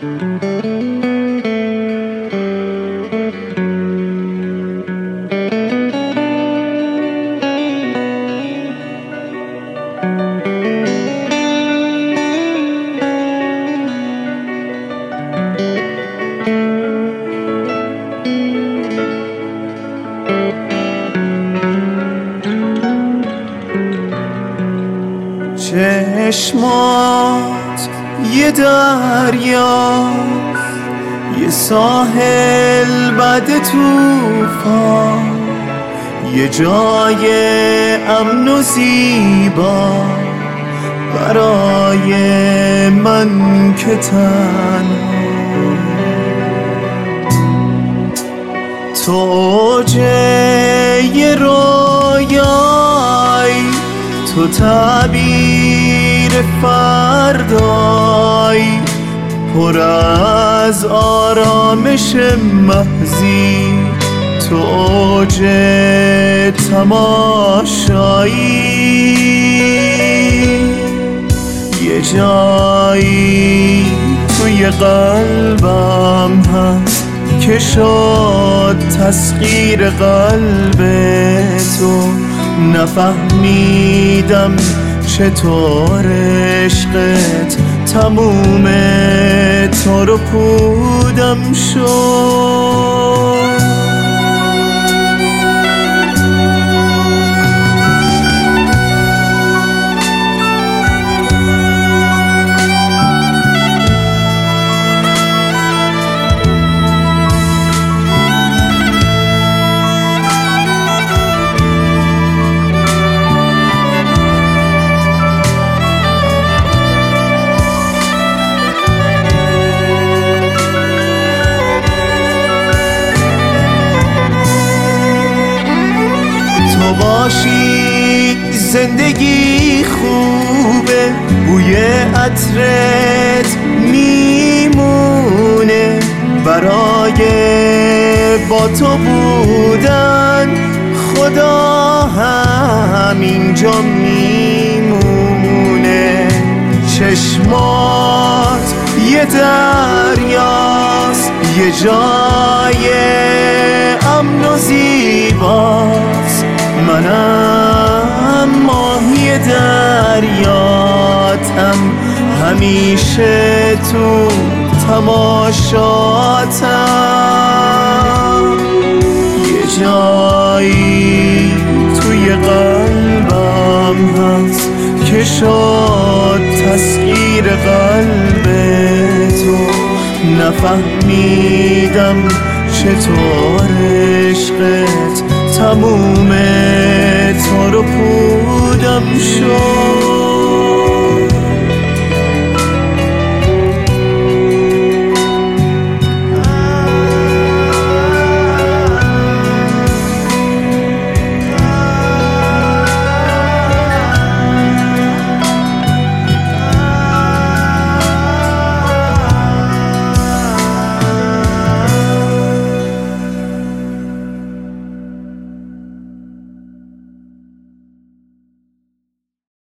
چشمات یه دریاست، یه ساحل بعد طوفان، یه جای امن و زیبا برای من که تنها. تو اوج یه رویایی، تو تعبیر فردایی، پر از آرامش محضی. تو اوج تماشایی، یه جایی توی قلبم هست که شد تسخیر قلب تو. نفهمیدم چطور عشقت تموم تو رو پودم شد. باشی زندگی خوبه، بوی عطرت میمونه، برای با تو بودن خدا همینجا میمونه. چشمات یه دریاست، یه جای امن و زیباست، منم ماهی دریاتم، همیشه تو تماشاتم. یه جایی توی قلبم هست که شد تسخیر قلب تو. نفهمیدم چطور عشقت تموم تو رو پودم شد.